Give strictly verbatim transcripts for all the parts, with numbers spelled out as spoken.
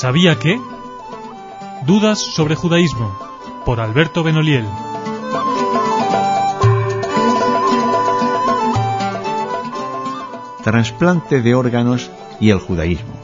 ¿Sabía qué? Dudas sobre judaísmo, por Alberto Benoliel. Trasplante de órganos y el judaísmo.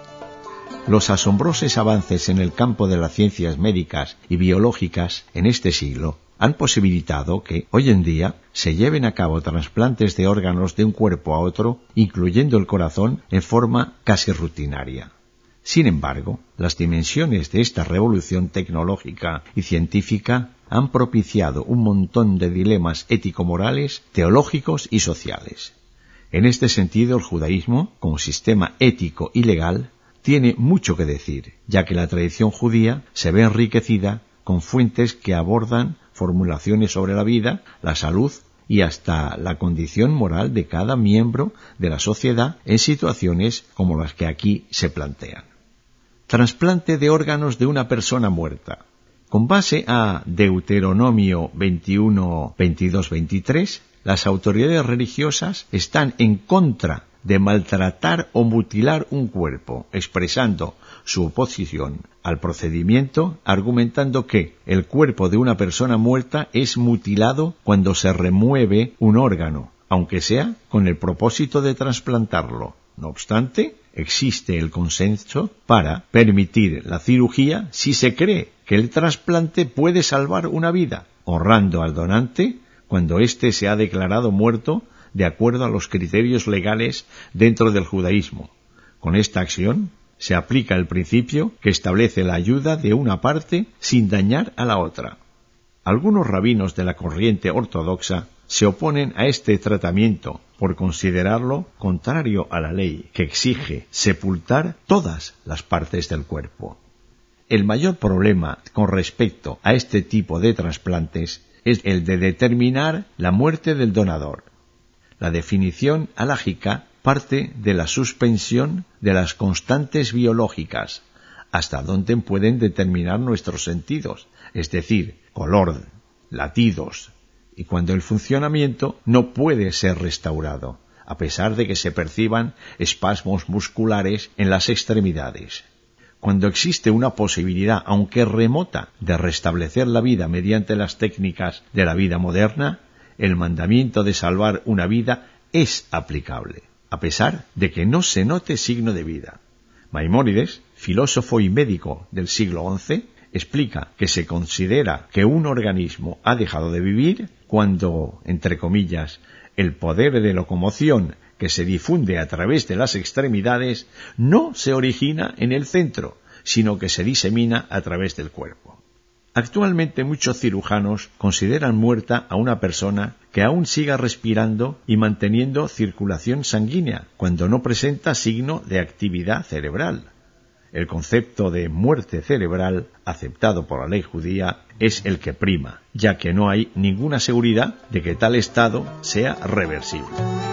Los asombrosos avances en el campo de las ciencias médicas y biológicas en este siglo han posibilitado que, hoy en día, se lleven a cabo trasplantes de órganos de un cuerpo a otro, incluyendo el corazón, en forma casi rutinaria. Sin embargo, las dimensiones de esta revolución tecnológica y científica han propiciado un montón de dilemas ético-morales, teológicos y sociales. En este sentido, el judaísmo, como sistema ético y legal, tiene mucho que decir, ya que la tradición judía se ve enriquecida con fuentes que abordan formulaciones sobre la vida, la salud y hasta la condición moral de cada miembro de la sociedad en situaciones como las que aquí se plantean. Trasplante de órganos de una persona muerta. Con base a Deuteronomio veintiuno, veintidós, veintitrés, las autoridades religiosas están en contra de maltratar o mutilar un cuerpo, expresando su oposición al procedimiento, argumentando que el cuerpo de una persona muerta es mutilado cuando se remueve un órgano, aunque sea con el propósito de trasplantarlo. No obstante, existe el consenso para permitir la cirugía si se cree que el trasplante puede salvar una vida, honrando al donante cuando éste se ha declarado muerto de acuerdo a los criterios legales dentro del judaísmo. Con esta acción se aplica el principio que establece la ayuda de una parte sin dañar a la otra. Algunos rabinos de la corriente ortodoxa se oponen a este tratamiento por considerarlo contrario a la ley que exige sepultar todas las partes del cuerpo. El mayor problema con respecto a este tipo de trasplantes es el de determinar la muerte del donador. La definición halágica parte de la suspensión de las constantes biológicas, hasta donde pueden determinar nuestros sentidos, es decir, color, latidos, y cuando el funcionamiento no puede ser restaurado, a pesar de que se perciban espasmos musculares en las extremidades. Cuando existe una posibilidad, aunque remota, de restablecer la vida mediante las técnicas de la vida moderna, el mandamiento de salvar una vida es aplicable, a pesar de que no se note signo de vida. Maimónides, filósofo y médico del siglo once, explica que se considera que un organismo ha dejado de vivir cuando, entre comillas, el poder de locomoción que se difunde a través de las extremidades no se origina en el centro, sino que se disemina a través del cuerpo. Actualmente muchos cirujanos consideran muerta a una persona que aún siga respirando y manteniendo circulación sanguínea, cuando no presenta signo de actividad cerebral. El concepto de muerte cerebral, aceptado por la ley judía, es el que prima, ya que no hay ninguna seguridad de que tal estado sea reversible.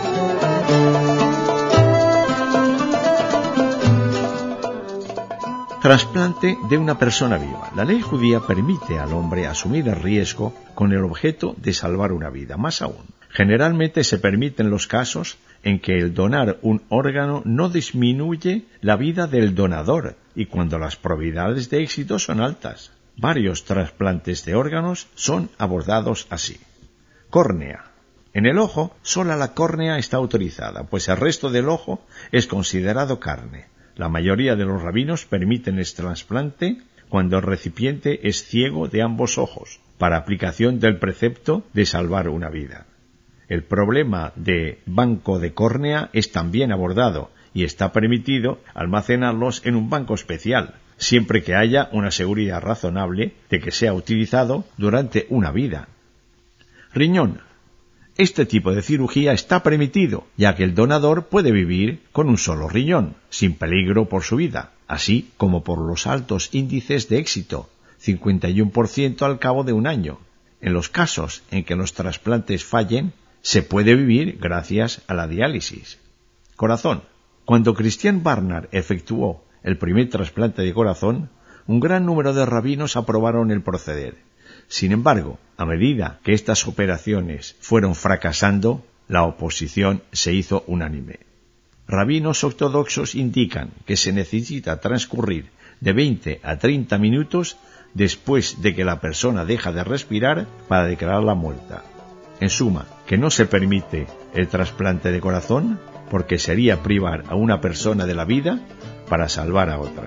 Trasplante de una persona viva. La ley judía permite al hombre asumir el riesgo con el objeto de salvar una vida. Más aún, generalmente se permiten los casos en que el donar un órgano no disminuye la vida del donador y cuando las probabilidades de éxito son altas. Varios trasplantes de órganos son abordados así. Córnea. En el ojo, sola la córnea está autorizada, pues el resto del ojo es considerado carne. La mayoría de los rabinos permiten el trasplante cuando el recipiente es ciego de ambos ojos, para aplicación del precepto de salvar una vida. El problema de banco de córnea es también abordado y está permitido almacenarlos en un banco especial, siempre que haya una seguridad razonable de que sea utilizado durante una vida. Riñón. Este tipo de cirugía está permitido, ya que el donador puede vivir con un solo riñón, sin peligro por su vida, así como por los altos índices de éxito, cincuenta y uno por ciento al cabo de un año. En los casos en que los trasplantes fallen, se puede vivir gracias a la diálisis. Corazón. Cuando Christian Barnard efectuó el primer trasplante de corazón, un gran número de rabinos aprobaron el proceder. Sin embargo, a medida que estas operaciones fueron fracasando, la oposición se hizo unánime. Rabinos ortodoxos indican que se necesita transcurrir de veinte a treinta minutos después de que la persona deja de respirar para declararla muerta. En suma, que no se permite el trasplante de corazón porque sería privar a una persona de la vida para salvar a otra.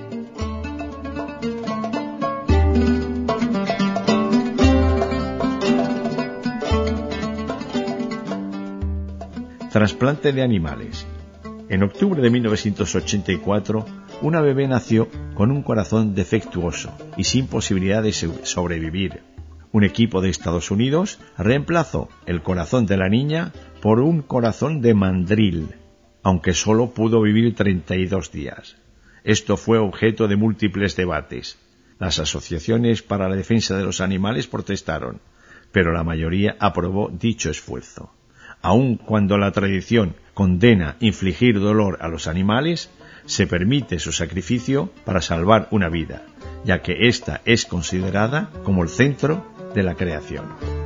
Trasplante de animales. En octubre de mil novecientos ochenta y cuatro, una bebé nació con un corazón defectuoso y sin posibilidad de sobrevivir. Un equipo de Estados Unidos reemplazó el corazón de la niña por un corazón de mandril, aunque solo pudo vivir treinta y dos días. Esto fue objeto de múltiples debates. Las asociaciones para la defensa de los animales protestaron, pero la mayoría aprobó dicho esfuerzo. Aun cuando la tradición condena infligir dolor a los animales, se permite su sacrificio para salvar una vida, ya que ésta es considerada como el centro de la creación.